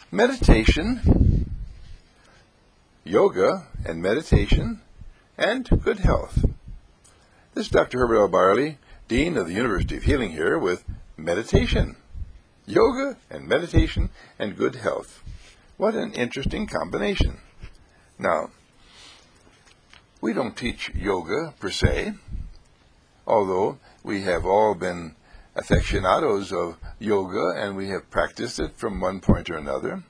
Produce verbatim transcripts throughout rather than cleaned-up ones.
meditation, yoga and meditation, and good health. This is Doctor Herbert L. Barley, Dean of the University of Healing, here with meditation, yoga and meditation, and good health. What an interesting combination. Now, we don't teach yoga per se, although we have all been aficionados of yoga and we have practiced it from one point or another.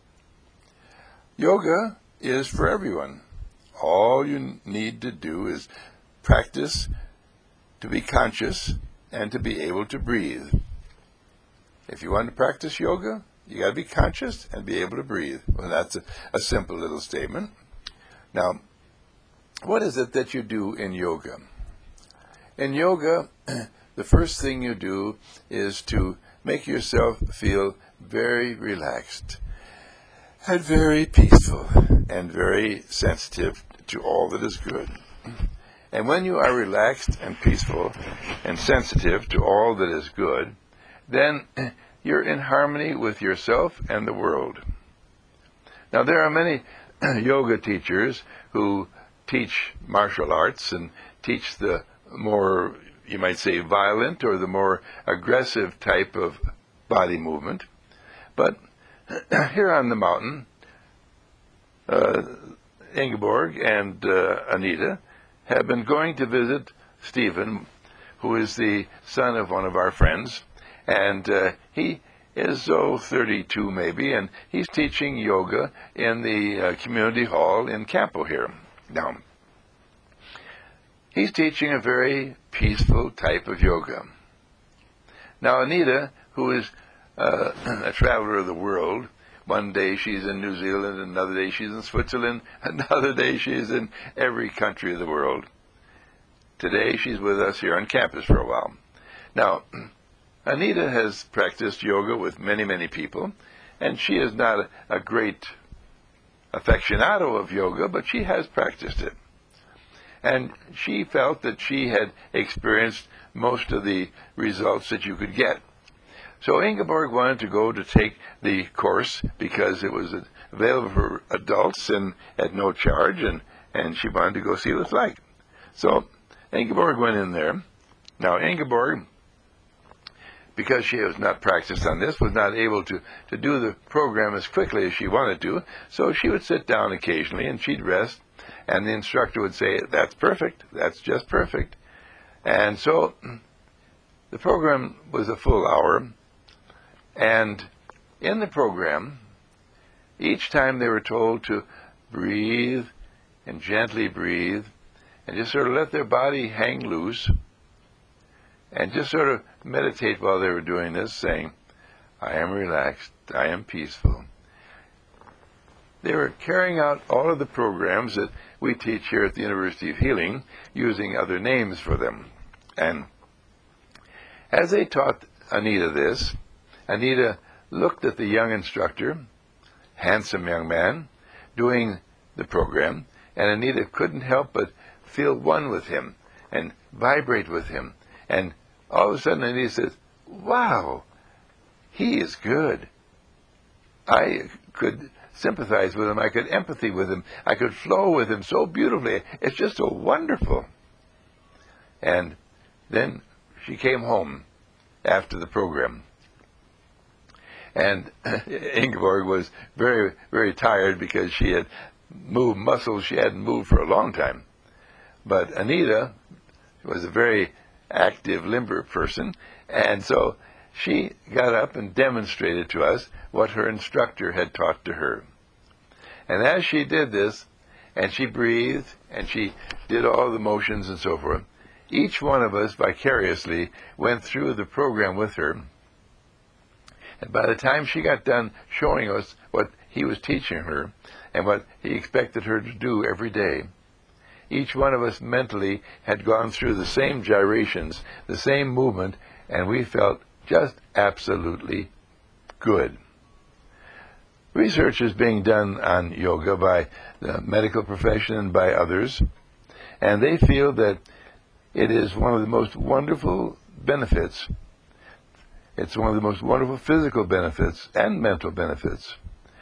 Yoga is for everyone. All you need to do is practice to be conscious and to be able to breathe. If you want to practice yoga, you got to be conscious and be able to breathe. Well, that's a, a simple little statement. Now, what is it that you do in yoga? In yoga, the first thing you do is to make yourself feel very relaxed and very peaceful and very sensitive to all that is good. And when you are relaxed and peaceful and sensitive to all that is good, then you're in harmony with yourself and the world. Now, there are many yoga teachers who teach martial arts and teach the more, you might say, violent or the more aggressive type of body movement. But here on the mountain, uh, Ingeborg and uh, Anita have been going to visit Stephen, who is the son of one of our friends, and uh, he is, oh, thirty-two maybe, and he's teaching yoga in the uh, community hall in Campo here. Now, he's teaching a very peaceful type of yoga. Now, Anita, who is uh, a traveler of the world, one day she's in New Zealand, another day she's in Switzerland, another day she's in every country of the world. Today she's with us here on campus for a while. Now, Anita has practiced yoga with many, many people, and she is not a, a great aficionado of yoga, but she has practiced it. And she felt that she had experienced most of the results that you could get. So Ingeborg wanted to go to take the course because it was available for adults and at no charge, and, and she wanted to go see what it's like. So Ingeborg went in there. Now, Ingeborg, because she was not practiced on this, was not able to, to do the program as quickly as she wanted to, so she would sit down occasionally and she'd rest, and the instructor would say, "That's perfect, that's just perfect." And so the program was a full hour, and in the program, each time they were told to breathe and gently breathe and just sort of let their body hang loose and just sort of meditate while they were doing this, saying, "I am relaxed, I am peaceful." They were carrying out all of the programs that we teach here at the University of Healing, using other names for them. And as they taught Anita this, Anita looked at the young instructor, handsome young man, doing the program, and Anita couldn't help but feel one with him and vibrate with him. And all of a sudden Anita says, "Wow, he is good. I could sympathize with him. I could empathy with him. I could flow with him so beautifully. It's just so wonderful." And then she came home after the program. And Ingeborg was very, very tired because she had moved muscles she hadn't moved for a long time. But Anita was a very active, limber person, and so she got up and demonstrated to us what her instructor had taught to her. And as she did this, and she breathed, and she did all the motions and so forth, each one of us vicariously went through the program with her. And by the time she got done showing us what he was teaching her and what he expected her to do every day, each one of us mentally had gone through the same gyrations, the same movement, and we felt just absolutely good. Research is being done on yoga by the medical profession and by others, and they feel that it is one of the most wonderful benefits. It's one of the most wonderful physical benefits and mental benefits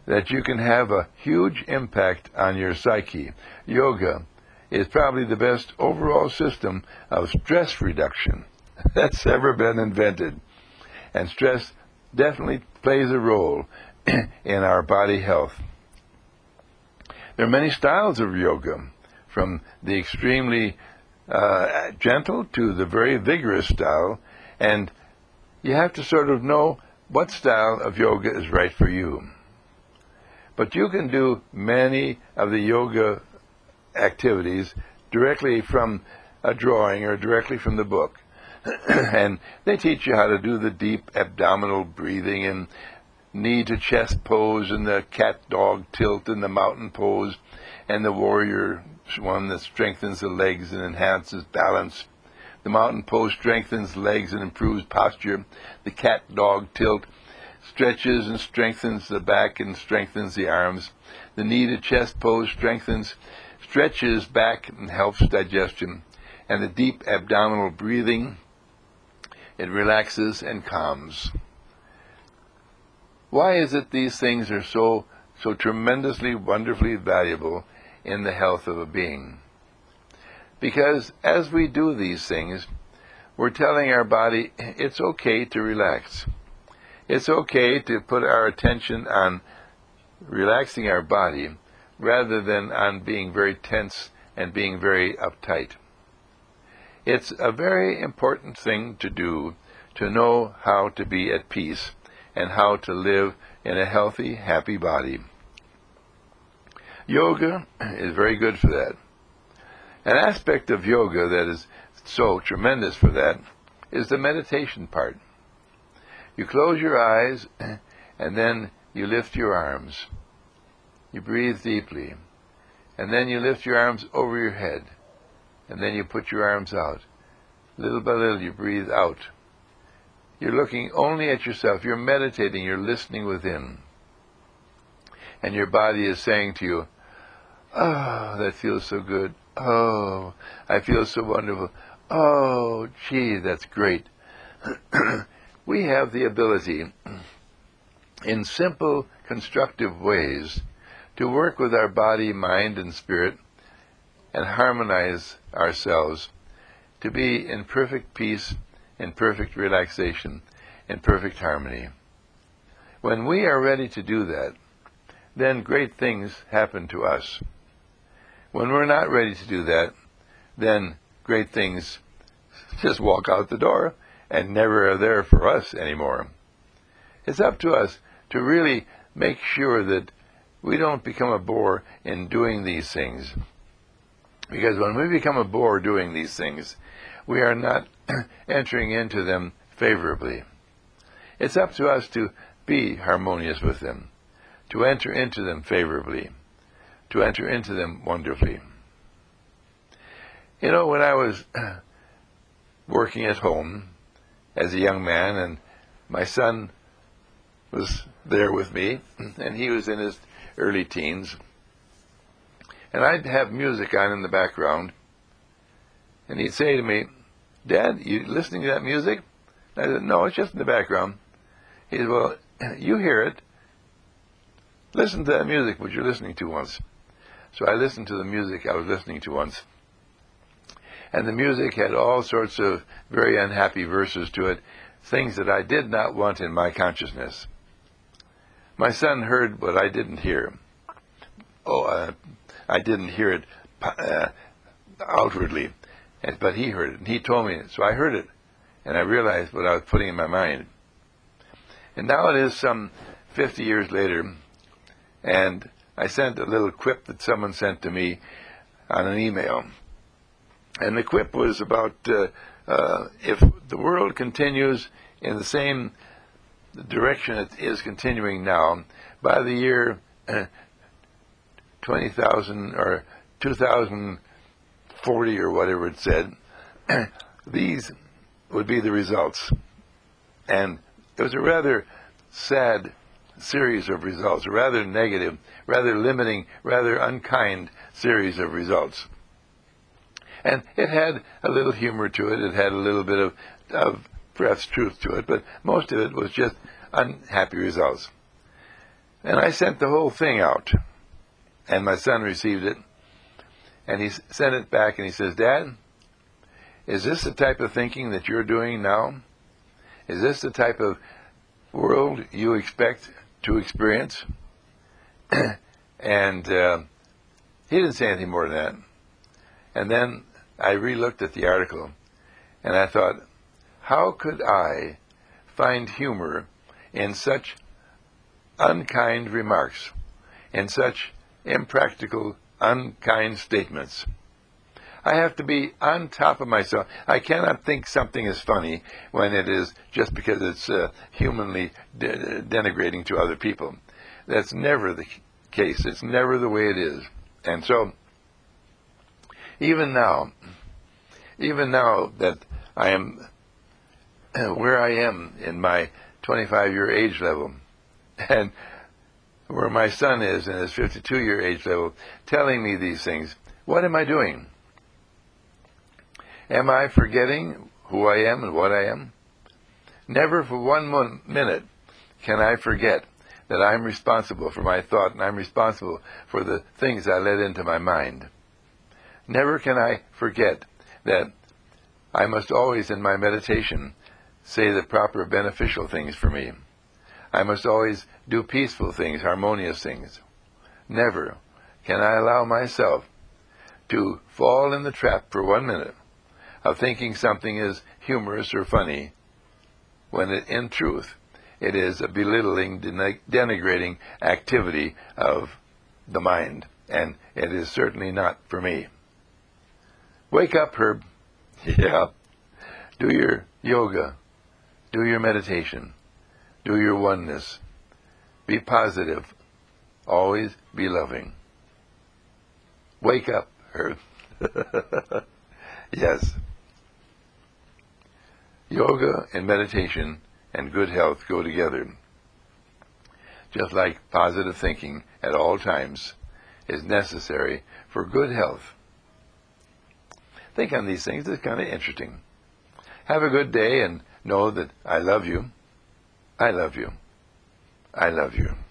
that you can have a huge impact on your psyche. Yoga is probably the best overall system of stress reduction that's ever been invented. And stress definitely plays a role in our body health. There are many styles of yoga, from the extremely uh, gentle to the very vigorous style, and you have to sort of know what style of yoga is right for you. But you can do many of the yoga activities directly from a drawing or directly from the book. And they teach you how to do the deep abdominal breathing and knee to chest pose and the cat dog tilt and the mountain pose and the warrior one that strengthens the legs and enhances balance. The mountain pose strengthens legs and improves posture. The cat dog tilt stretches and strengthens the back and strengthens the arms. The knee to chest pose strengthens, stretches back and helps digestion. And the deep abdominal breathing, it relaxes and calms. Why is it these things are so so tremendously, wonderfully valuable in the health of a being? Because as we do these things, we're telling our body it's okay to relax. It's okay to put our attention on relaxing our body rather than on being very tense and being very uptight. It's a very important thing to do, to know how to be at peace and how to live in a healthy, happy body. Yoga is very good for that. An aspect of yoga that is so tremendous for that is the meditation part. You close your eyes and then you lift your arms. You breathe deeply. And then you lift your arms over your head. And then you put your arms out. Little by little you breathe out. You're looking only at yourself. You're meditating. You're listening within. And your body is saying to you, "Oh, that feels so good. Oh, I feel so wonderful. Oh, gee, that's great." We have the ability, in simple, constructive ways, to work with our body, mind, and spirit and harmonize ourselves to be in perfect peace, in perfect relaxation, in perfect harmony. When we are ready to do that, then great things happen to us. When we're not ready to do that, then great things just walk out the door and never are there for us anymore. It's up to us to really make sure that we don't become a bore in doing these things. Because when we become a bore doing these things, we are not entering into them favorably. It's up to us to be harmonious with them, to enter into them favorably, to enter into them wonderfully. You know, when I was working at home as a young man, and my son was there with me, and he was in his early teens, and I'd have music on in the background, and he'd say to me, "Dad, you listening to that music?" I said, "No, it's just in the background." He said, "Well, you hear it. Listen to that music which you're listening to once." So I listened to the music I was listening to once. And the music had all sorts of very unhappy verses to it, things that I did not want in my consciousness. My son heard what I didn't hear. Oh, uh, I didn't hear it uh, outwardly, and, but he heard it, and he told me it. So I heard it, and I realized what I was putting in my mind. And now it is some fifty years later, and I sent a little quip that someone sent to me on an email. And the quip was about uh, uh, if the world continues in the same direction it is continuing now, by the year uh, twenty thousand or two thousand forty or whatever it said, these would be the results. And it was a rather sad series of results, a rather negative, rather limiting, rather unkind series of results. And it had a little humor to it, it had a little bit of, of perhaps truth to it, but most of it was just unhappy results. And I sent the whole thing out, and my son received it, and he sent it back, and he says, "Dad, is this the type of thinking that you're doing now? Is this the type of world you expect to experience?" And uh, he didn't say anything more than that. And then I re-looked at the article, and I thought, how could I find humor in such unkind remarks, in such impractical, unkind statements? I have to be on top of myself. I cannot think something is funny when it is just because it's uh, humanly de- denigrating to other people. That's never the case. It's never the way it is. And so, even now, even now that I am where I am in my twenty-five-year age level, and where my son is in his fifty-two-year age level, telling me these things, what am I doing? Am I forgetting who I am and what I am? Never for one mo- minute can I forget that I'm responsible for my thought, and I'm responsible for the things I let into my mind. Never can I forget that I must always, in my meditation, say the proper beneficial things for me. I must always do peaceful things, harmonious things. Never can I allow myself to fall in the trap for one minute of thinking something is humorous or funny, when it, in truth, it is a belittling, denigrating activity of the mind, and it is certainly not for me. Wake up, Herb. Yeah. Do your yoga. Do your meditation. Do your oneness. Be positive. Always be loving. Wake up, Herb. Yes. Yoga and meditation and good health go together. Just like positive thinking at all times is necessary for good health. Think on these things. It's kind of interesting. Have a good day and know that I love you. I love you. I love you.